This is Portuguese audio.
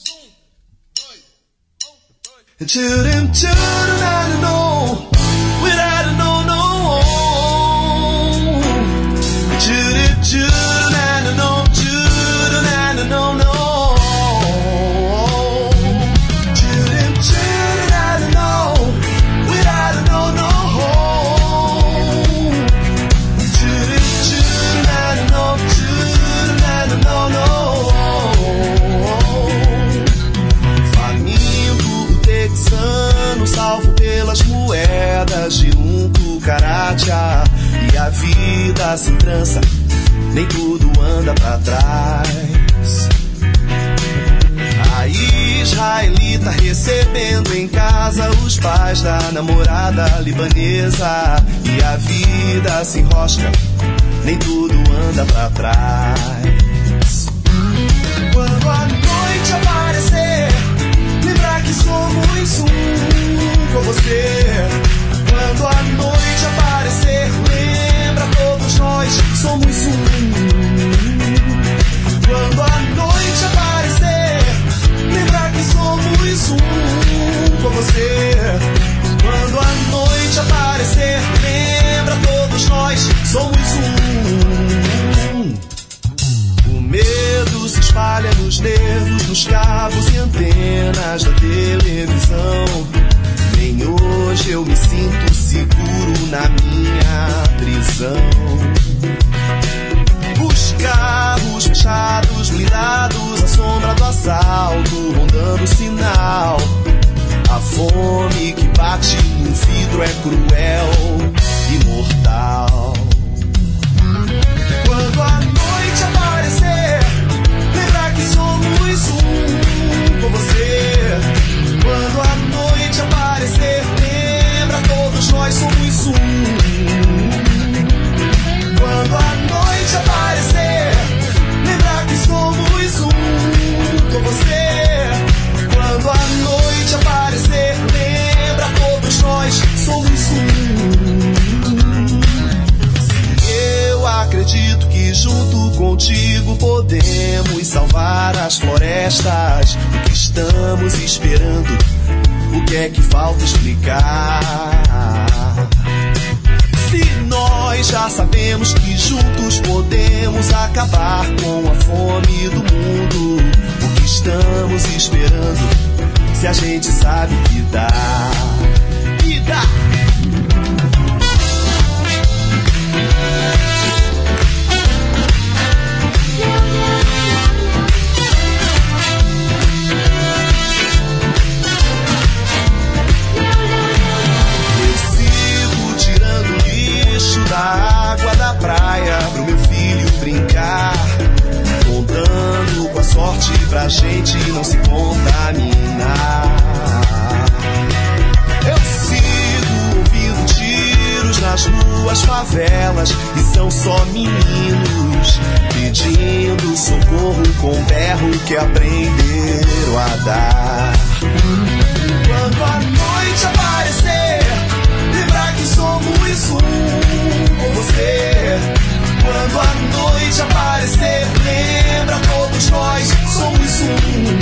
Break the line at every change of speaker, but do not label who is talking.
Salvo pelas moedas de um cucaracha. E a vida sem trança, nem tudo anda pra trás. A israelita recebendo em casa os pais da namorada libanesa. E a vida se enrosca, nem tudo anda pra trás. Quando a noite aparecer, lembrar que somos um com você. Quando a noite aparecer, lembra todos nós somos um. Quando a noite aparecer, lembrar que somos um com você. Quando a noite aparecer, lembra todos nós somos um. O medo se espalha nos nervos, nos cabos e antenas da televisão. Nem hoje eu me sinto seguro na minha prisão. Os carros fechados, blindados, a sombra do assalto, rondando o sinal. A fome que bate no vidro é cruel e mortal. Quando a noite aparecer, lembrar que somos um com você. Quando a noite aparecer, lembra todos nós somos um. Quando a noite aparecer, lembrar que somos um com você. Quando a noite aparecer, lembra todos nós somos um. Se eu acredito que junto contigo podemos salvar as florestas, o que estamos esperando? O que é que falta explicar? Se nós já sabemos que juntos podemos acabar com a fome do mundo, o que estamos esperando? Se a gente sabe que dá, que dá. Da água da praia pro meu filho brincar, contando com a sorte pra gente não se contaminar. Eu sigo ouvindo tiros nas ruas, favelas, e são só meninos pedindo socorro com berro que aprenderam a dar. Quando a noite aparecer, lembrar que somos um com você. Quando a noite aparecer, lembra todos nós somos um.